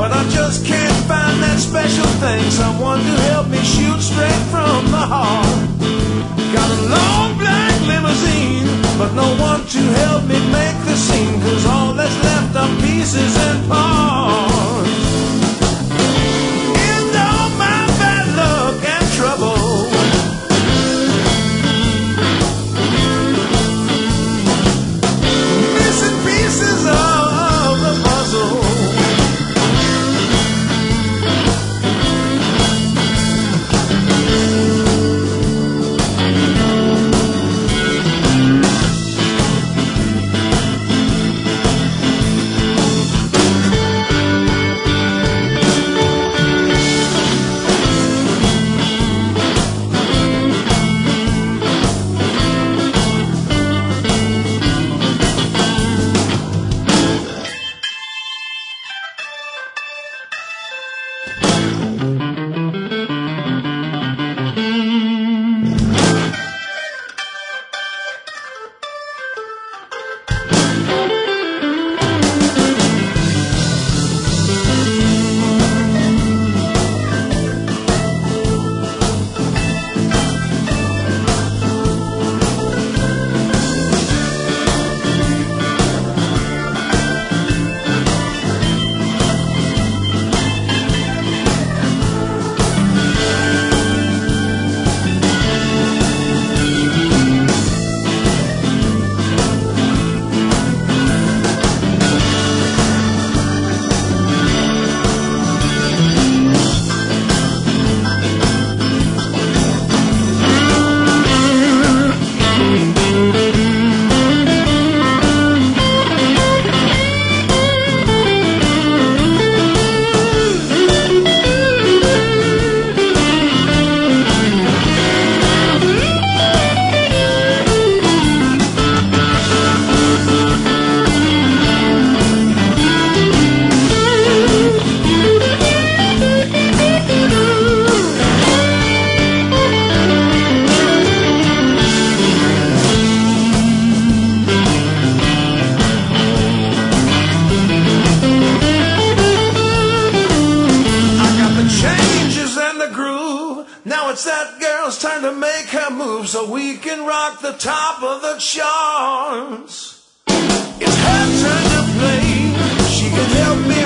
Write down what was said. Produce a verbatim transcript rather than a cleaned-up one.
but I just can't find that special thing. Someone to help me shoot straight from the heart. Got a long black limousine, but no one to help me make the scene, 'cause all that's left are pieces and parts. In all my bad luck and trouble, missing pieces of the puzzle. It's that girl's time to make her move so we can rock the top of the charts. It's her turn to play. She can help me